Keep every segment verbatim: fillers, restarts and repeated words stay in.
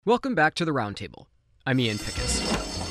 Welcome back to the Roundtable. I'm Ian Pickus.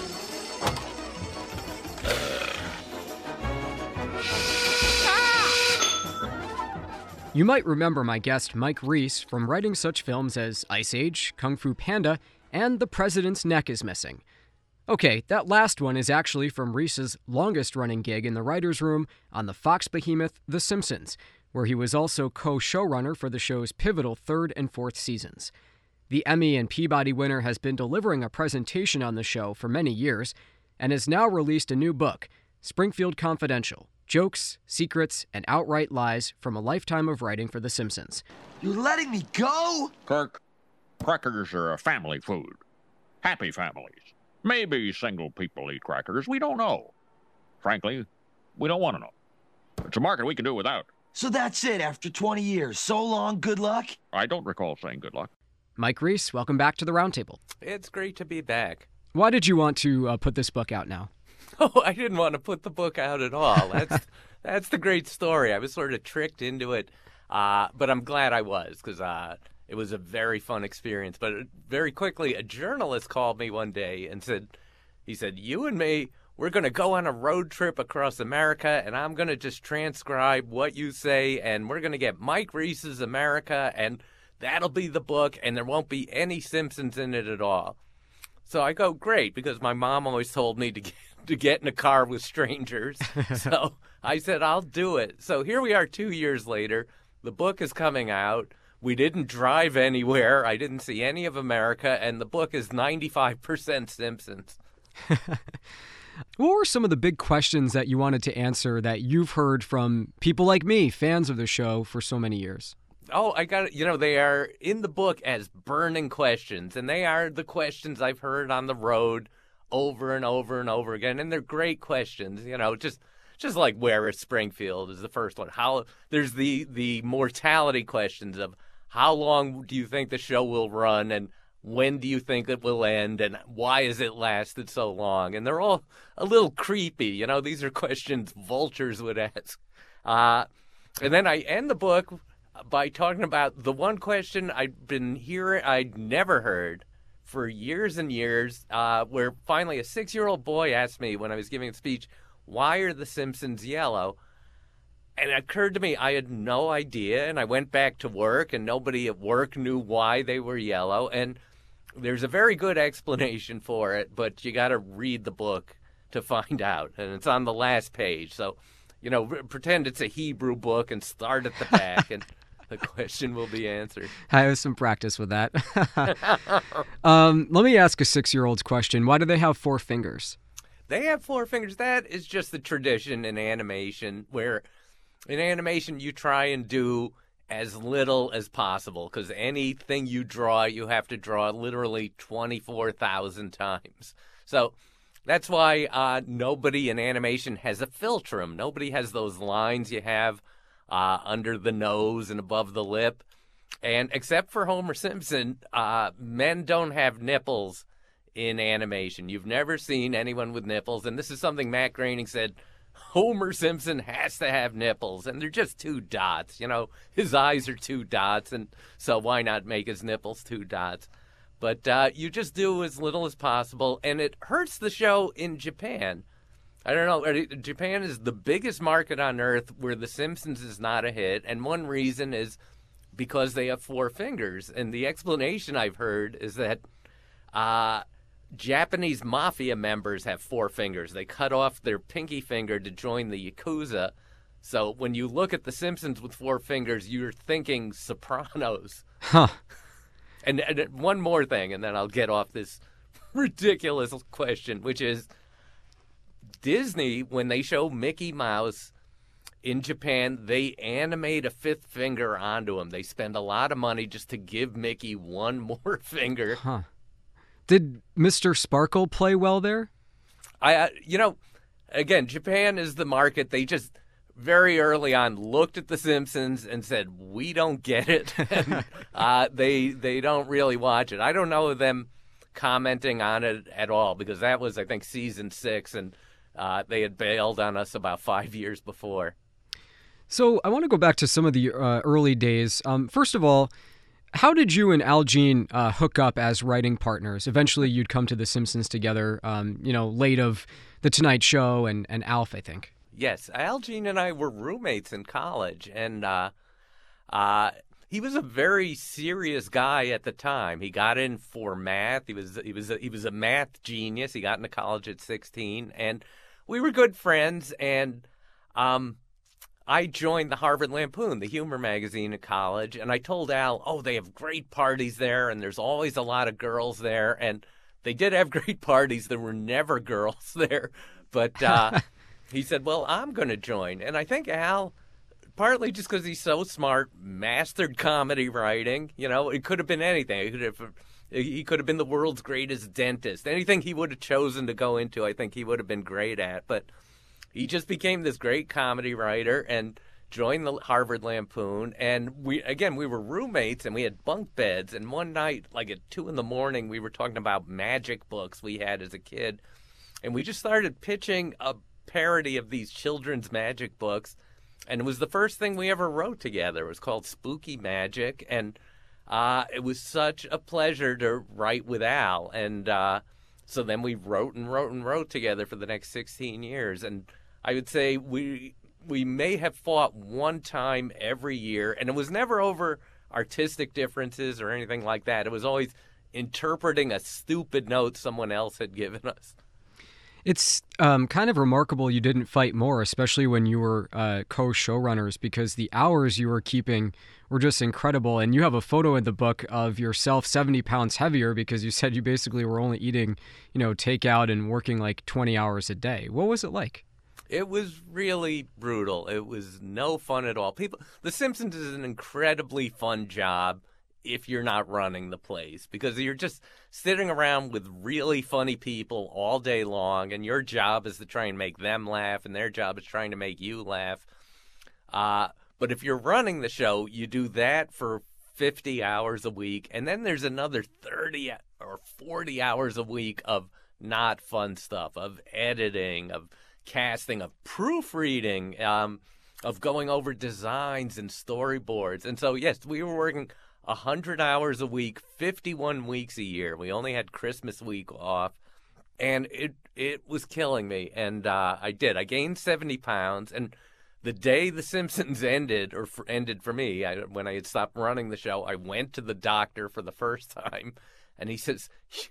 You might remember my guest Mike Reiss from writing such films as Ice Age, Kung Fu Panda, and The President's Neck is Missing. Okay, that last one is actually from Reiss's longest-running gig in the writer's room on the Fox behemoth The Simpsons, where he was also co-showrunner for the show's pivotal third and fourth seasons. The Emmy and Peabody winner has been delivering a presentation on the show for many years and has now released a new book, Springfield Confidential: Jokes, Secrets, and Outright Lies from a Lifetime of Writing for The Simpsons. You're letting me go? Kirk, crackers are a family food. Happy families. Maybe single people eat crackers. We don't know. Frankly, we don't want to know. It's a market we can do without. So that's it after twenty years. So long, good luck? I don't recall saying good luck. Mike Reiss, welcome back to the Roundtable. It's great to be back. Why did you want to uh, put this book out now? Oh, I didn't want to put the book out at all. That's that's the great story. I was sort of tricked into it, uh, but I'm glad I was because uh, it was a very fun experience. But very quickly, a journalist called me one day and said, he said, you and me, we're going to go on a road trip across America, and I'm going to just transcribe what you say, and we're going to get Mike Reiss's America, and that'll be the book, and there won't be any Simpsons in it at all. So I go, great, because my mom always told me to get, to get in a car with strangers. So I said, I'll do it. So here we are two years later. The book is coming out. We didn't drive anywhere. I didn't see any of America, and the book is ninety-five percent Simpsons. What were some of the big questions that you wanted to answer that you've heard from people like me, fans of the show for so many years? Oh, I got it. You know, they are in the book as burning questions, and they are the questions I've heard on the road over and over and over again, and they're great questions. You know, just just like where is Springfield is the first one. How there's the the mortality questions of how long do you think the show will run, and when do you think it will end, and why has it lasted so long? And they're all a little creepy. You know, these are questions vultures would ask. Uh, and then I end the book by talking about the one question I'd been hearing, I'd never heard for years and years, uh, where finally a six-year-old boy asked me when I was giving a speech, why are the Simpsons yellow? And it occurred to me I had no idea, and I went back to work, and nobody at work knew why they were yellow, and there's a very good explanation for it, but you got to read the book to find out, and it's on the last page. So, you know, pretend it's a Hebrew book and start at the back, and the question will be answered. I have some practice with that. um, let me ask a six-year-old's question. Why do they have four fingers? They have four fingers. That is just the tradition in animation, where in animation you try and do as little as possible, because anything you draw, you have to draw literally twenty-four thousand times. So that's why uh, nobody in animation has a philtrum. Nobody has those lines you have uh, under the nose and above the lip. And except for Homer Simpson, uh, men don't have nipples in animation. You've never seen anyone with nipples. And this is something Matt Groening said, Homer Simpson has to have nipples, and they're just two dots. You know, his eyes are two dots, and so why not make his nipples two dots? But uh, you just do as little as possible, and it hurts the show in Japan. I don't know. Japan is the biggest market on earth where The Simpsons is not a hit, and one reason is because they have four fingers. And the explanation I've heard is that uh, Japanese mafia members have four fingers. They cut off their pinky finger to join the Yakuza. So when you look at The Simpsons with four fingers, you're thinking Sopranos. Huh. And, and one more thing, and then I'll get off this ridiculous question, which is Disney, when they show Mickey Mouse in Japan, they animate a fifth finger onto him. They spend a lot of money just to give Mickey one more finger. Huh. Did Mister Sparkle play well there? I, uh, you know, again, Japan is the market. They just very early on looked at The Simpsons and said, we don't get it. and, uh, they they don't really watch it. I don't know them commenting on it at all, because that was, I think, season six, and uh, they had bailed on us about five years before. So I want to go back to some of the uh, early days. Um, first of all, How did you and Al Jean uh, hook up as writing partners? Eventually, you'd come to The Simpsons together, um, you know, late of The Tonight Show and, and Alf, I think. Yes, Al Jean and I were roommates in college, and uh, uh, he was a very serious guy at the time. He got in for math. He was he was a, he was a math genius. He got into college at sixteen, and we were good friends. And um, I joined the Harvard Lampoon, the humor magazine, at college, and I told Al, "Oh, they have great parties there, and there's always a lot of girls there." And they did have great parties. There were never girls there, but. Uh, He said, well, I'm going to join. And I think Al, partly just because he's so smart, mastered comedy writing. You know, it could have been anything. He could have, he could have been the world's greatest dentist. Anything he would have chosen to go into, I think he would have been great at. But he just became this great comedy writer and joined the Harvard Lampoon. And we, again, we were roommates and we had bunk beds. And one night, like at two in the morning, we were talking about magic books we had as a kid. And we just started pitching a parody of these children's magic books, and it was the first thing we ever wrote together. It was called Spooky Magic, and uh, it was such a pleasure to write with Al. And uh, so then we wrote and wrote and wrote together for the next sixteen years. And I would say we we may have fought one time every year, and it was never over artistic differences or anything like that. It was always interpreting a stupid note someone else had given us. It's um, kind of remarkable you didn't fight more, especially when you were uh, co-showrunners, because the hours you were keeping were just incredible. And you have a photo in the book of yourself seventy pounds heavier because you said you basically were only eating, you know, takeout and working like twenty hours a day. What was it like? It was really brutal. It was no fun at all. People, The Simpsons is an incredibly fun job if you're not running the place, because you're just sitting around with really funny people all day long, and your job is to try and make them laugh, and their job is trying to make you laugh. Uh, but if you're running the show, you do that for fifty hours a week, and then there's another thirty or forty hours a week of not fun stuff, of editing, of casting, of proofreading, um, of going over designs and storyboards. And so, yes, we were working one hundred hours a week, fifty-one weeks a year. We only had Christmas week off, and it it was killing me. And uh, I did. I gained seventy pounds, and the day The Simpsons ended, or for, ended for me, I, when I had stopped running the show, I went to the doctor for the first time, and he says,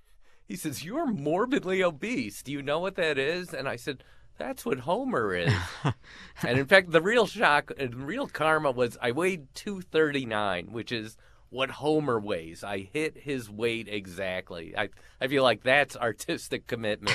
he says, "You're morbidly obese. Do you know what that is?" And I said, "That's what Homer is." And in fact, the real shock, the real karma was I weighed two thirty-nine, which is what Homer weighs. I hit his weight exactly. I I feel like that's artistic commitment.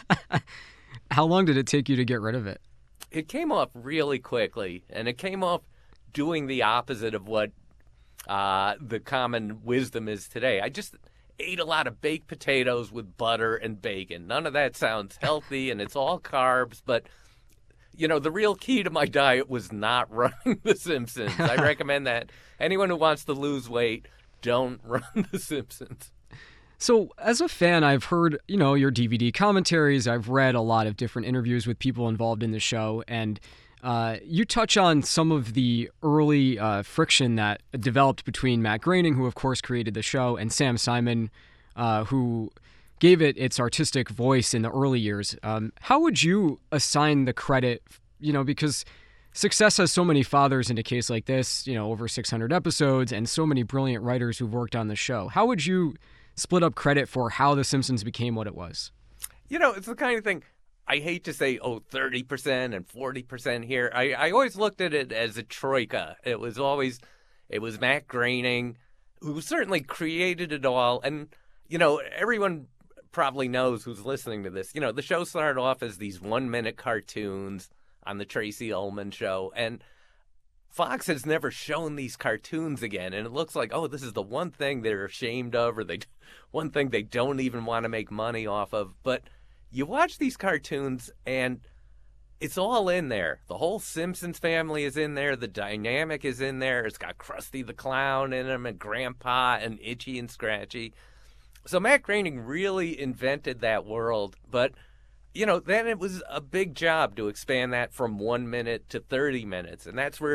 How long did it take you to get rid of it? It came off really quickly, and it came off doing the opposite of what uh, the common wisdom is today. I just ate a lot of baked potatoes with butter and bacon. None of that sounds healthy, and it's all carbs, but you know, the real key to my diet was not running The Simpsons. I recommend that anyone who wants to lose weight, don't run The Simpsons. So as a fan, I've heard, you know, your D V D commentaries. I've read a lot of different interviews with people involved in the show, and uh, you touch on some of the early uh, friction that developed between Matt Groening, who of course created the show, and Sam Simon, uh, who gave it its artistic voice in the early years. Um, how would you assign the credit, you know, because success has so many fathers in a case like this, you know, over six hundred episodes and so many brilliant writers who've worked on the show. How would you split up credit for how The Simpsons became what it was? You know, it's the kind of thing, I hate to say, oh, thirty percent and forty percent here. I, I always looked at it as a troika. It was always, it was Matt Groening, who certainly created it all. And, you know, everyone probably knows who's listening to this. You know, the show started off as these one-minute cartoons on the Tracy Ullman Show, and Fox has never shown these cartoons again, and it looks like, oh, this is the one thing they're ashamed of, or they, one thing they don't even want to make money off of. But you watch these cartoons, and it's all in there. The whole Simpsons family is in there. The dynamic is in there. It's got Krusty the Clown in them, and Grandpa, and Itchy and Scratchy. So Matt Groening really invented that world, but you know, then it was a big job to expand that from one minute to thirty minutes. And that's where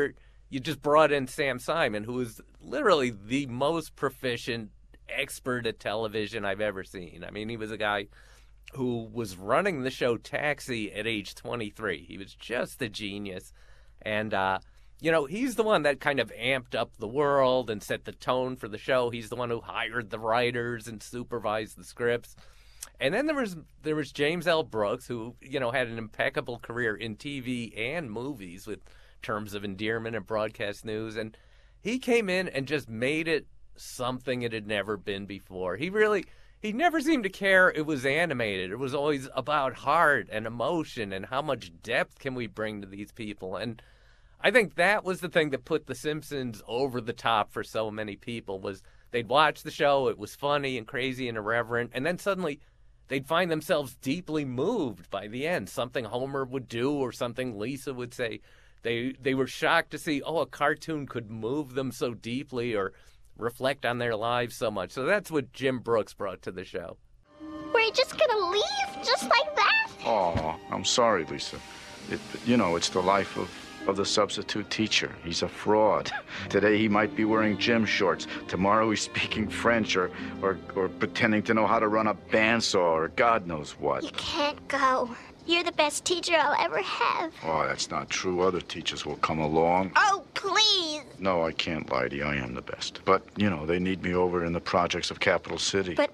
you just brought in Sam Simon, who is literally the most proficient expert at television I've ever seen. I mean, he was a guy who was running the show Taxi at age twenty-three. He was just a genius. And, uh, you know, he's the one that kind of amped up the world and set the tone for the show. He's the one who hired the writers and supervised the scripts. And then there was there was James L. Brooks, who, you know, had an impeccable career in T V and movies with Terms of Endearment and broadcast news. And he came in and just made it something it had never been before. He really, he never seemed to care it was animated. It was always about heart and emotion and how much depth can we bring to these people. And I think that was the thing that put The Simpsons over the top for so many people, was they'd watch the show, it was funny and crazy and irreverent, and then suddenly they'd find themselves deeply moved by the end. Something Homer would do or something Lisa would say. They they were shocked to see, oh, a cartoon could move them so deeply or reflect on their lives so much. So that's what Jim Brooks brought to the show. We're just gonna leave just like that? Oh, I'm sorry, Lisa. It, you know, it's the life of, of the substitute teacher. He's a fraud. Today he might be wearing gym shorts. Tomorrow he's speaking French or, or, or pretending to know how to run a bandsaw or God knows what. You can't go. You're the best teacher I'll ever have. Oh, that's not true. Other teachers will come along. Oh, please. No, I can't lie to you. I am the best. But, you know, they need me over in the projects of Capital City. But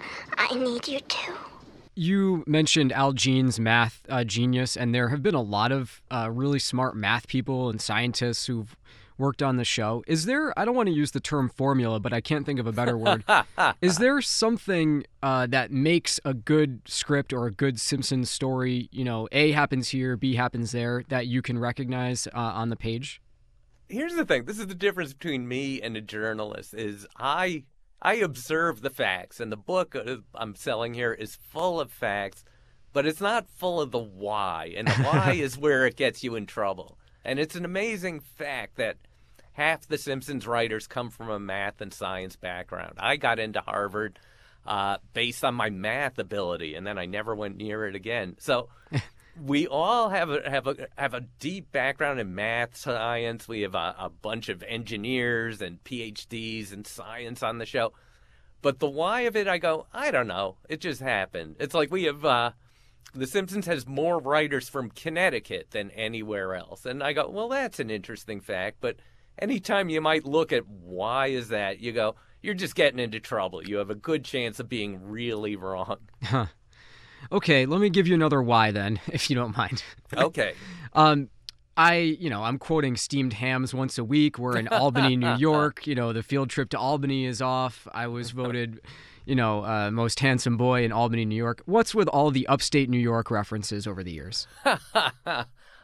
I need you too. You mentioned Al Jean's math uh, genius, and there have been a lot of uh, really smart math people and scientists who've worked on the show. Is there, I don't want to use the term formula, but I can't think of a better word. Is there something uh, that makes a good script or a good Simpsons story, you know, A happens here, B happens there, that you can recognize uh, on the page? Here's the thing. This is the difference between me and a journalist, is I I observe the facts, and the book I'm selling here is full of facts, but it's not full of the why, and the why is where it gets you in trouble. And it's an amazing fact that half the Simpsons writers come from a math and science background. I got into Harvard uh, based on my math ability, and then I never went near it again. So we all have a, have a have a deep background in math, science. We have a, a bunch of engineers and P H Ds in science on the show. But the why of it, I go, I don't know. It just happened. It's like we have... Uh, The Simpsons has more writers from Connecticut than anywhere else. And I go, well, that's an interesting fact. But anytime you might look at why is that, you go, you're just getting into trouble. You have a good chance of being really wrong. Huh. Okay, let me give you another why then, if you don't mind. Okay. um, I, you know, I'm quoting steamed hams once a week. We're in Albany, New York. You know, the field trip to Albany is off. I was voted... you know, uh, most handsome boy in Albany, New York. What's with all the upstate New York references over the years? uh,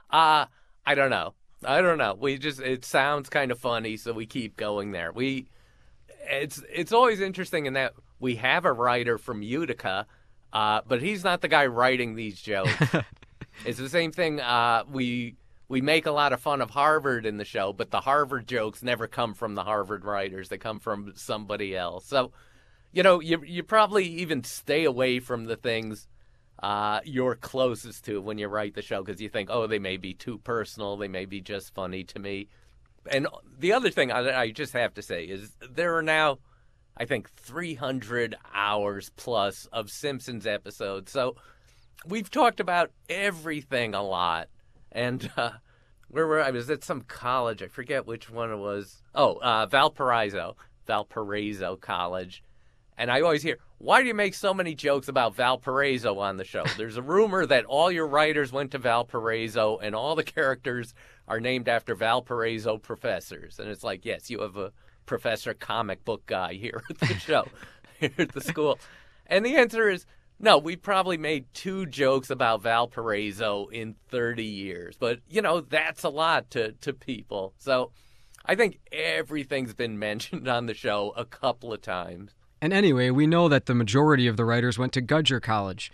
I don't know. I don't know. We just, it sounds kind of funny, so we keep going there. We, it's it's always interesting in that we have a writer from Utica, uh, but he's not the guy writing these jokes. It's the same thing. Uh, we we make a lot of fun of Harvard in the show, but the Harvard jokes never come from the Harvard writers. They come from somebody else. So, you know, you you probably even stay away from the things uh, you're closest to when you write the show because you think, oh, they may be too personal. They may be just funny to me. And the other thing I, I just have to say is there are now, I think, three hundred hours plus of Simpsons episodes. So we've talked about everything a lot. And uh, where were I? I was at some college. I forget which one it was. Oh, uh, Valparaiso. Valparaiso College. And I always hear, why do you make so many jokes about Valparaiso on the show? There's a rumor that all your writers went to Valparaiso and all the characters are named after Valparaiso professors. And it's like, yes, you have a professor comic book guy here at the show, here at the school. And the answer is, no, we probably made two jokes about Valparaiso in thirty years. But, you know, that's a lot to, to people. So I think everything's been mentioned on the show a couple of times. And anyway, we know that the majority of the writers went to Gudger College.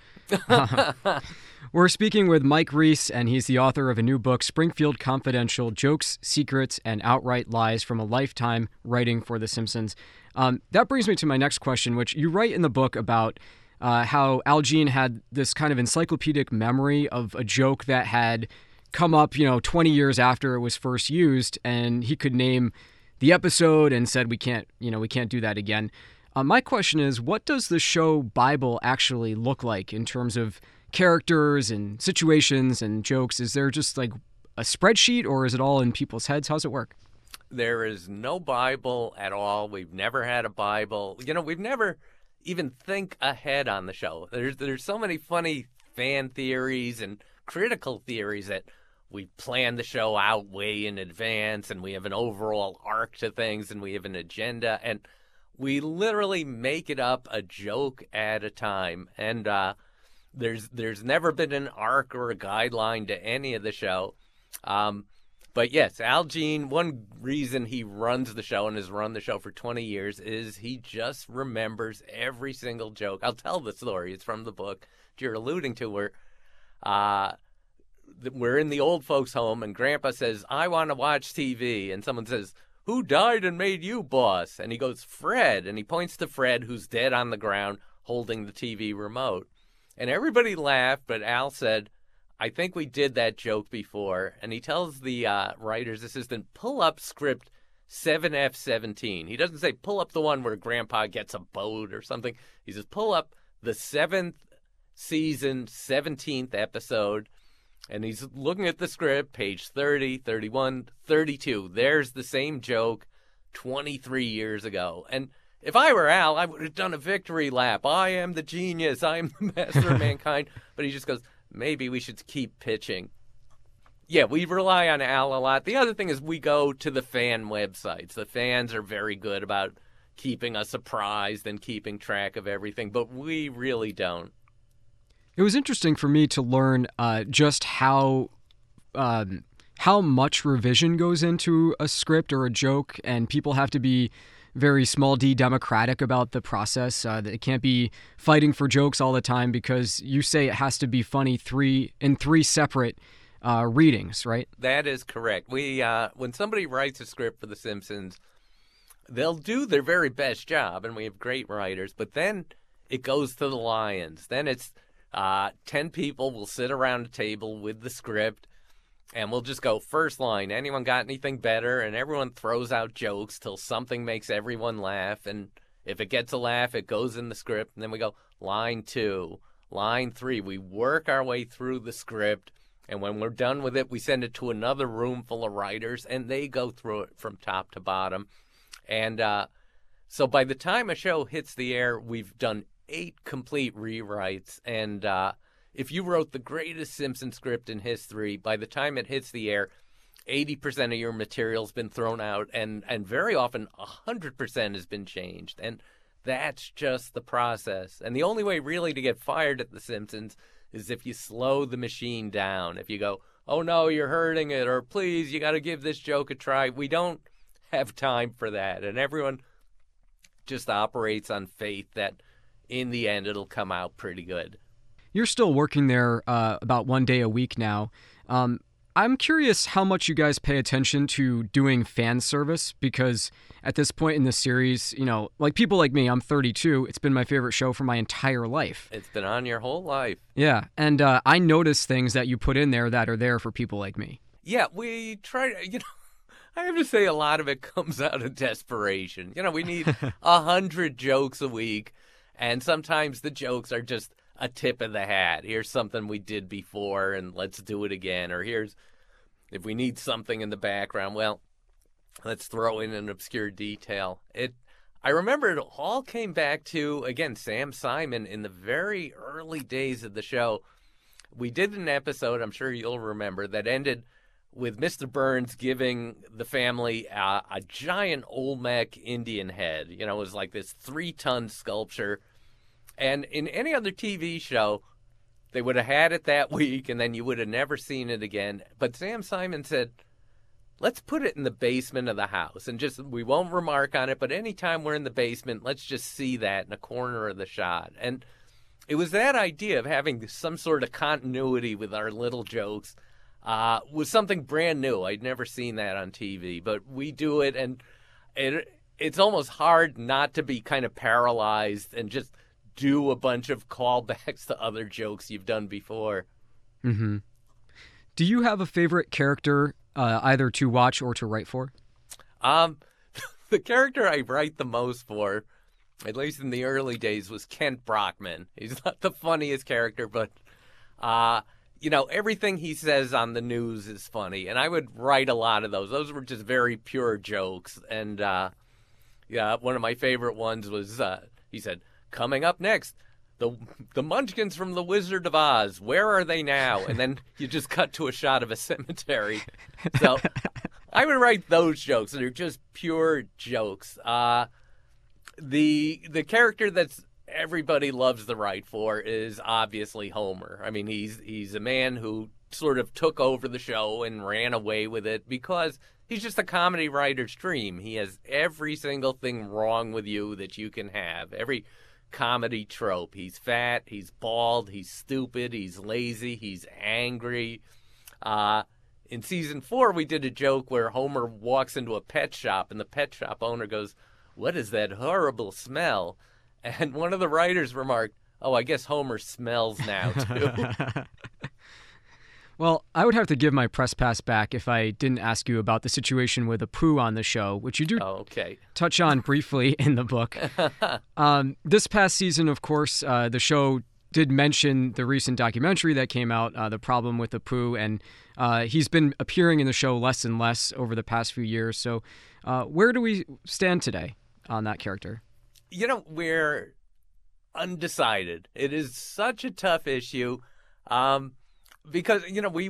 We're speaking with Mike Reiss, and he's the author of a new book, Springfield Confidential, Jokes, Secrets, and Outright Lies from a Lifetime Writing for The Simpsons. Um, that brings me to my next question, which you write in the book about uh, how Al Jean had this kind of encyclopedic memory of a joke that had come up, you know, twenty years after it was first used, and he could name the episode and said we can't, you know, we can't do that again. Uh, my question is, what does the show Bible actually look like in terms of characters and situations and jokes? Is there just like a spreadsheet, or is it all in people's heads? How's it work? There is no Bible at all. We've never had a Bible. You know, we've never even think ahead on the show. There's there's so many funny fan theories and critical theories that we plan the show out way in advance, and we have an overall arc to things, and we have an agenda, and we literally make it up a joke at a time. And uh, there's there's never been an arc or a guideline to any of the show. Um, But yes, Al Jean, one reason he runs the show and has run the show for twenty years is he just remembers every single joke. I'll tell the story. It's from the book you're alluding to, where uh, we're in the old folks' home and Grandpa says, I want to watch T V. And someone says, who died and made you boss? And he goes, Fred. And he points to Fred, who's dead on the ground holding the T V remote. And everybody laughed, but Al said, I think we did that joke before. And he tells the uh, writer's assistant, pull up script seven F seventeen. He doesn't say pull up the one where Grandpa gets a boat or something. He says pull up the seventh season, seventeenth episode. And he's looking at the script, page thirty, thirty-one, thirty-two. There's the same joke twenty-three years ago. And if I were Al, I would have done a victory lap. I am the genius. I am the master of mankind. But he just goes, maybe we should keep pitching. Yeah, we rely on Al a lot. The other thing is we go to the fan websites. The fans are very good about keeping us apprised and keeping track of everything, but we really don't. It was interesting for me to learn uh, just how um, how much revision goes into a script or a joke, and people have to be very small d democratic about the process. Uh, it can't be fighting for jokes all the time because you say it has to be funny three in three separate uh, readings, right? That is correct. We uh, when somebody writes a script for The Simpsons, they'll do their very best job, and we have great writers. But then it goes to the lions. Then it's uh, ten people will sit around a table with the script. And we'll just go first line, anyone got anything better? And everyone throws out jokes till something makes everyone laugh. And if it gets a laugh, it goes in the script. And then we go line two, line three. We work our way through the script. And when we're done with it, we send it to another room full of writers. And they go through it from top to bottom. And uh, so by the time a show hits the air, we've done eight complete rewrites. And uh if you wrote the greatest Simpsons script in history, by the time it hits the air, eighty percent of your material's been thrown out, and, and very often one hundred percent has been changed. And that's just the process. And the only way really to get fired at The Simpsons is if you slow the machine down. If you go, oh no, you're hurting it, or please, you got to give this joke a try. We don't have time for that. And everyone just operates on faith that in the end it'll come out pretty good. You're still working there uh, about one day a week now. Um, I'm curious how much you guys pay attention to doing fan service, because at this point in the series, you know, like people like me, I'm thirty-two. It's been my favorite show for my entire life. It's been on your whole life. Yeah, and uh, I notice things that you put in there that are there for people like me. Yeah, we try to, you know, I have to say a lot of it comes out of desperation. You know, we need a hundred jokes a week, and sometimes the jokes are just a tip of the hat. Here's something we did before, and let's do it again. Or here's, if we need something in the background, well, let's throw in an obscure detail. It, I remember it all came back to, again, Sam Simon in the very early days of the show. We did an episode, I'm sure you'll remember, that ended with Mister Burns giving the family a, a giant Olmec Indian head. You know, it was like this three-ton sculpture. And in any other T V show, they would have had it that week, and then you would have never seen it again. But Sam Simon said, let's put it in the basement of the house, and just, we won't remark on it, but anytime we're in the basement, let's just see that in a corner of the shot. And it was that idea of having some sort of continuity with our little jokes uh, was something brand new. I'd never seen that on T V, but we do it, and it it's almost hard not to be kind of paralyzed and just do a bunch of callbacks to other jokes you've done before. Mm-hmm. Do you have a favorite character, uh, either to watch or to write for? Um, the character I write the most for, at least in the early days, was Kent Brockman. He's not the funniest character, but, uh, you know, everything he says on the news is funny. And I would write a lot of those. Those were just very pure jokes. And, uh, yeah, one of my favorite ones was, uh, he said, coming up next, the the Munchkins from The Wizard of Oz, where are they now? And then you just cut to a shot of a cemetery. So I would write those jokes. They're just pure jokes. Uh, the the character that's everybody loves to write for is obviously Homer. I mean, he's he's a man who sort of took over the show and ran away with it because he's just a comedy writer's dream. He has every single thing wrong with you that you can have. Every comedy trope. He's fat, he's bald, he's stupid, he's lazy, he's angry. Uh, in season four, we did a joke where Homer walks into a pet shop and the pet shop owner goes, "What is that horrible smell?" And one of the writers remarked, "Oh, I guess Homer smells now, too." Well, I would have to give my press pass back if I didn't ask you about the situation with Apu on the show, which you do Oh, okay. touch on briefly in the book. um, this past season, of course, uh, the show did mention the recent documentary that came out, uh, The Problem with Apu, and uh, he's been appearing in the show less and less over the past few years. So uh, where do we stand today on that character? You know, we're undecided. It is such a tough issue. Um... Because, you know, we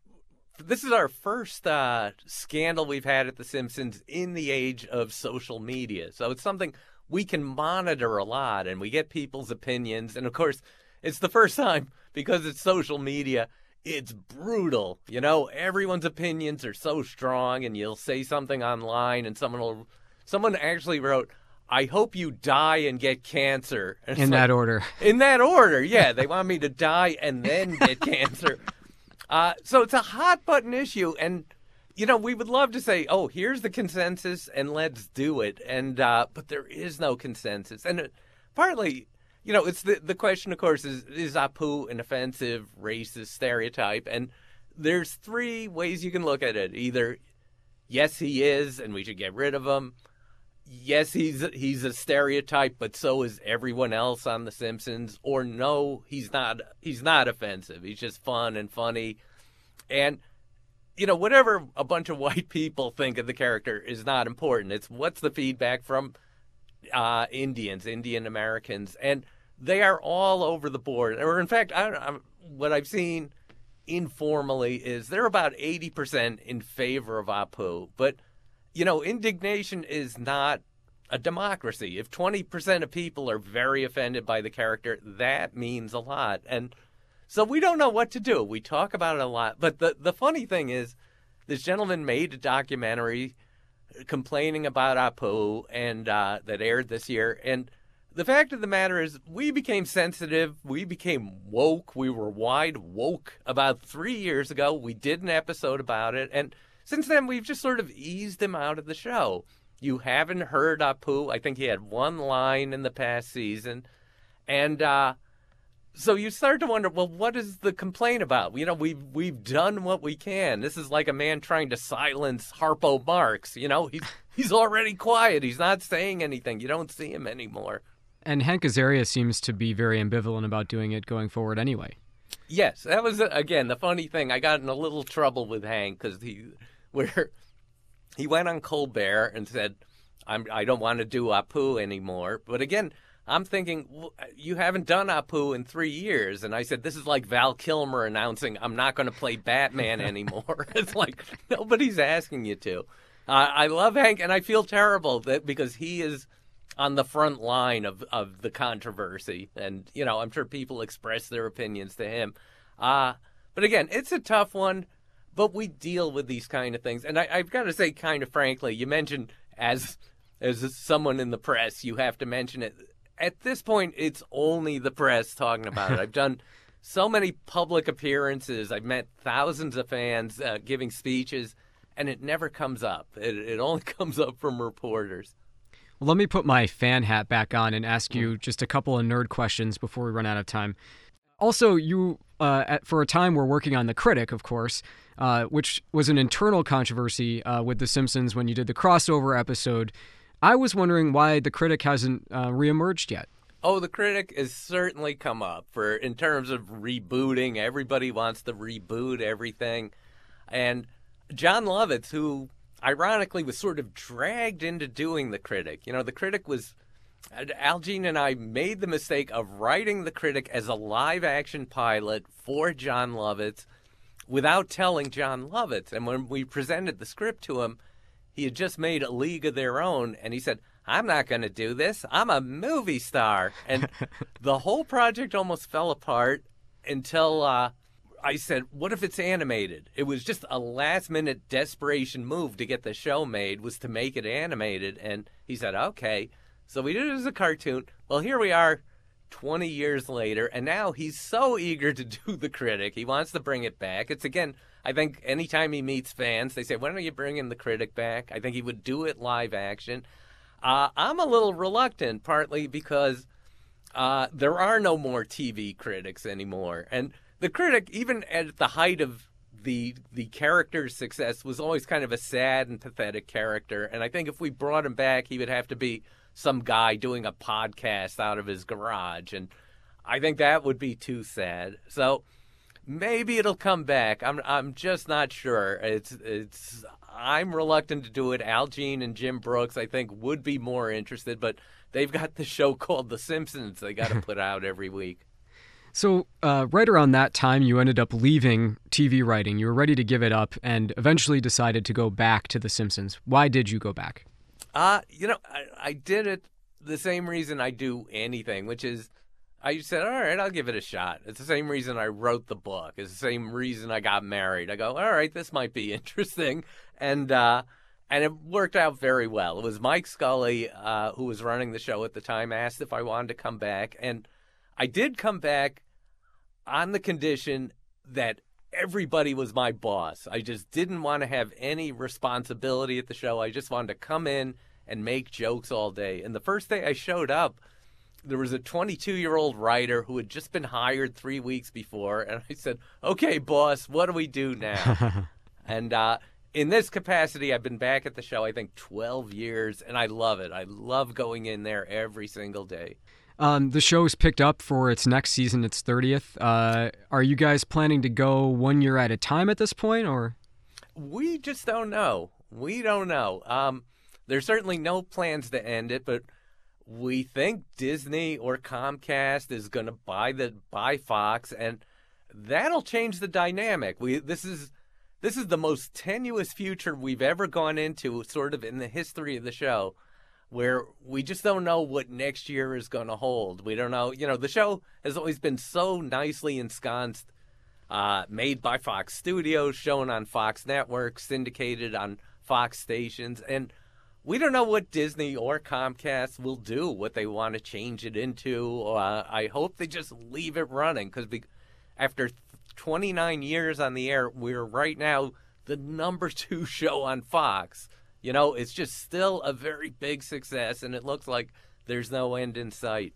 this is our first uh, scandal we've had at The Simpsons in the age of social media. So it's something we can monitor a lot, and we get people's opinions. And, of course, it's the first time, because it's social media, it's brutal. You know, everyone's opinions are so strong, and you'll say something online, and someone will, someone actually wrote, "I hope you die and get cancer." And in that like, order. In that order, yeah. They want me to die and then get cancer. Uh, so it's a hot button issue. And, you know, we would love to say, oh, here's the consensus and let's do it. And uh, but there is no consensus. And it, partly, you know, it's the, the question, of course, is, is Apu an offensive, racist stereotype? And there's three ways you can look at it. Either, yes, he is, and we should get rid of him. Yes, he's he's a stereotype, but so is everyone else on The Simpsons. Or no, he's not. He's not offensive. He's just fun and funny. And, you know, whatever a bunch of white people think of the character is not important. It's what's the feedback from uh, Indians, Indian Americans, and they are all over the board. Or in fact, I don't know, what I've seen informally is they're about eighty percent in favor of Apu, but. You know, indignation is not a democracy. If twenty percent of people are very offended by the character, that means a lot. And so we don't know what to do. We talk about it a lot. But the, the funny thing is, this gentleman made a documentary complaining about Apu and uh, that aired this year. And the fact of the matter is, we became sensitive. We became woke. We were wide woke about three years ago. We did an episode about it. And since then, we've just sort of eased him out of the show. You haven't heard Apu. I think he had one line in the past season. And uh, so you start to wonder, well, what is the complaint about? You know, we've, we've done what we can. This is like a man trying to silence Harpo Marx. You know, he's, he's already quiet. He's not saying anything. You don't see him anymore. And Hank Azaria seems to be very ambivalent about doing it going forward anyway. Yes, that was, again, the funny thing. I got in a little trouble with Hank because he... where he went on Colbert and said, I'm, I don't want to do Apu anymore. But again, I'm thinking, well, you haven't done Apu in three years. And I said, this is like Val Kilmer announcing, I'm not going to play Batman anymore. It's like, nobody's asking you to. Uh, I love Hank, and I feel terrible that because he is on the front line of, of the controversy. And, you know, I'm sure people express their opinions to him. Uh, but again, it's a tough one. But we deal with these kind of things. And I, I've got to say, kind of frankly, you mentioned as as someone in the press, you have to mention it. At this point, it's only the press talking about it. I've done so many public appearances. I've met thousands of fans uh, giving speeches, and it never comes up. It, it only comes up from reporters. Well, let me put my fan hat back on and ask you just a couple of nerd questions before we run out of time. Also, you uh, at, for a time were working on The Critic, of course, uh, which was an internal controversy uh, with The Simpsons when you did the crossover episode. I was wondering why The Critic hasn't uh, reemerged yet. Oh, The Critic has certainly come up for in terms of rebooting. Everybody wants to reboot everything. And John Lovitz, who ironically was sort of dragged into doing The Critic. You know, The Critic was, Al Jean and I made the mistake of writing The Critic as a live-action pilot for John Lovitz without telling John Lovitz. And when we presented the script to him, he had just made A League of Their Own, and he said, I'm not going to do this. I'm a movie star. And the whole project almost fell apart until uh, I said, what if it's animated? It was just a last-minute desperation move to get the show made, was to make it animated. And he said, okay. So we did it as a cartoon. Well, here we are twenty years later, and now he's so eager to do The Critic. He wants to bring it back. It's, again, I think anytime he meets fans, they say, when are you bringing The Critic back? I think he would do it live action. Uh, I'm a little reluctant, partly because uh, there are no more T V critics anymore. And The Critic, even at the height of the the character's success, was always kind of a sad and pathetic character. And I think if we brought him back, he would have to be some guy doing a podcast out of his garage. And I think that would be too sad. So maybe it'll come back. I'm I'm just not sure. It's it's I'm reluctant to do it. Al Jean and Jim Brooks, I think, would be more interested, but they've got the show called The Simpsons they got to put out every week. So uh, right around that time, you ended up leaving T V writing. You were ready to give it up and eventually decided to go back to The Simpsons. Why did you go back? Uh, you know, I, I did it the same reason I do anything, which is I said, all right, I'll give it a shot. It's the same reason I wrote the book. It's the same reason I got married. I go, all right, this might be interesting. And uh, and it worked out very well. It was Mike Scully, uh, who was running the show at the time, asked if I wanted to come back. And I did come back on the condition that everybody was my boss. I just didn't want to have any responsibility at the show. I just wanted to come in and make jokes all day. And the first day I showed up, there was a twenty-two-year-old writer who had just been hired three weeks before. And I said, okay, boss, what do we do now? and uh, in this capacity, I've been back at the show, I think, twelve years, and I love it. I love going in there every single day. Um, the show's picked up for its next season, its thirtieth. Uh, are you guys planning to go one year at a time at this point, or? We just don't know. We don't know. Um, there's certainly no plans to end it, but we think Disney or Comcast is going to buy the buy Fox, and that'll change the dynamic. We this is this is the most tenuous future we've ever gone into, sort of in the history of the show, where we just don't know what next year is going to hold. We don't know. You know, the show has always been so nicely ensconced, uh, made by Fox Studios, shown on Fox Networks, syndicated on Fox stations, and we don't know what Disney or Comcast will do, what they want to change it into. Uh, I hope they just leave it running, because after twenty-nine years on the air, we're right now the number two show on Fox. You know, it's just still a very big success, and it looks like there's no end in sight.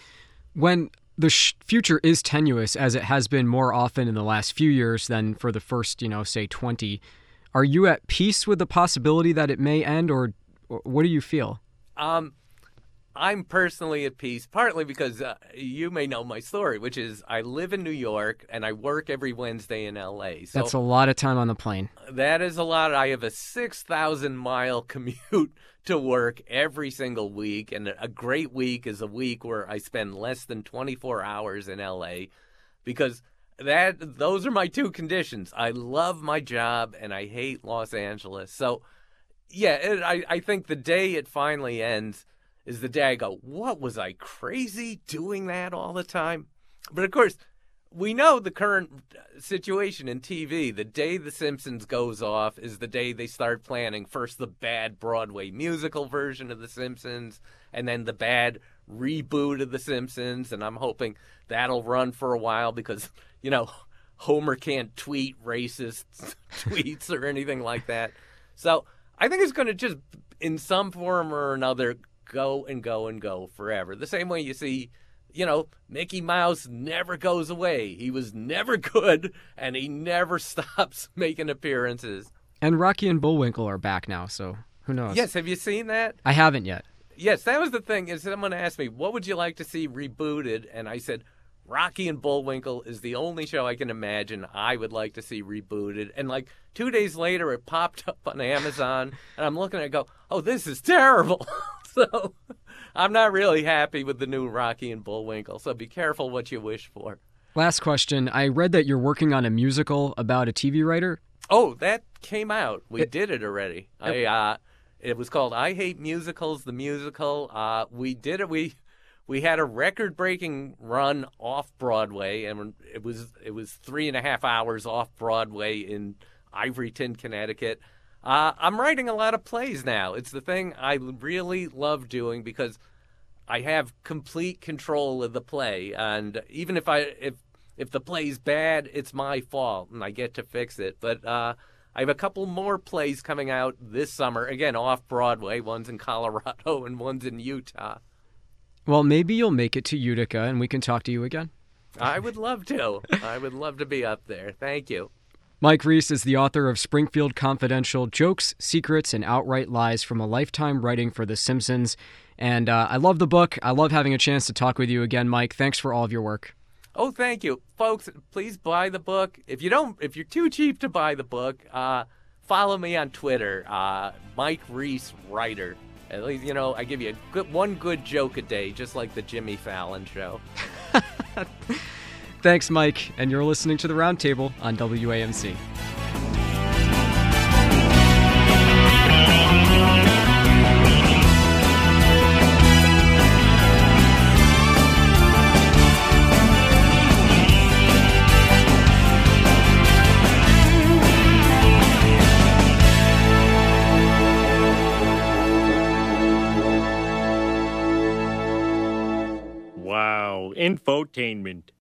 When the sh- future is tenuous, as it has been more often in the last few years than for the first, you know, say twenty, are you at peace with the possibility that it may end, or, or what do you feel? Um, I'm personally at peace, partly because uh, you may know my story, which is I live in New York and I work every Wednesday in L A. So that's a lot of time on the plane. That is a lot. I have a six thousand mile commute to work every single week, and a great week is a week where I spend less than twenty-four hours in L A, because that those are my two conditions. I love my job and I hate Los Angeles. So, yeah, it, I, I think the day it finally ends is the day I go, what, was I crazy doing that all the time? But of course, we know the current situation in T V. The day The Simpsons goes off is the day they start planning first the bad Broadway musical version of The Simpsons, and then the bad reboot of The Simpsons. And I'm hoping that'll run for a while because, you know, Homer can't tweet racist tweets or anything like that. So I think it's going to just, in some form or another, go and go and go forever. The same way you see, you know, Mickey Mouse never goes away. He was never good, and he never stops making appearances. And Rocky and Bullwinkle are back now, so who knows? Yes, have you seen that? I haven't yet. Yes, that was the thing. Is someone asked me, what would you like to see rebooted? And I said, Rocky and Bullwinkle is the only show I can imagine I would like to see rebooted. And like two days later, it popped up on Amazon, and I'm looking at it and go, oh, this is terrible. So I'm not really happy with the new Rocky and Bullwinkle, so be careful what you wish for. Last question. I read that you're working on a musical about a T V writer. Oh, that came out. We It- did it already. I, uh, it was called I Hate Musicals, the musical. Uh, we did it. We we had a record-breaking run off Broadway, and it was it was three and a half hours off Broadway in Ivoryton, Connecticut. Uh, I'm writing a lot of plays now. It's the thing I really love doing because I have complete control of the play, and even if I if if the play's bad, it's my fault, and I get to fix it. But uh, I have a couple more plays coming out this summer, again off Broadway. One's in Colorado and one's in Utah. Well, maybe you'll make it to Utica and we can talk to you again. I would love to. I would love to be up there. Thank you. Mike Reiss is the author of Springfield Confidential: Jokes, Secrets, and Outright Lies from a Lifetime Writing for The Simpsons. And uh, I love the book. I love having a chance to talk with you again, Mike. Thanks for all of your work. Oh, thank you. Folks, please buy the book. If you don't, if you're too cheap to buy the book, uh, follow me on Twitter, uh, Mike Reiss Writer. At least, you know, I give you a good, one good joke a day, just like the Jimmy Fallon show. Thanks, Mike. And you're listening to The Roundtable on W A M C. Wow, infotainment.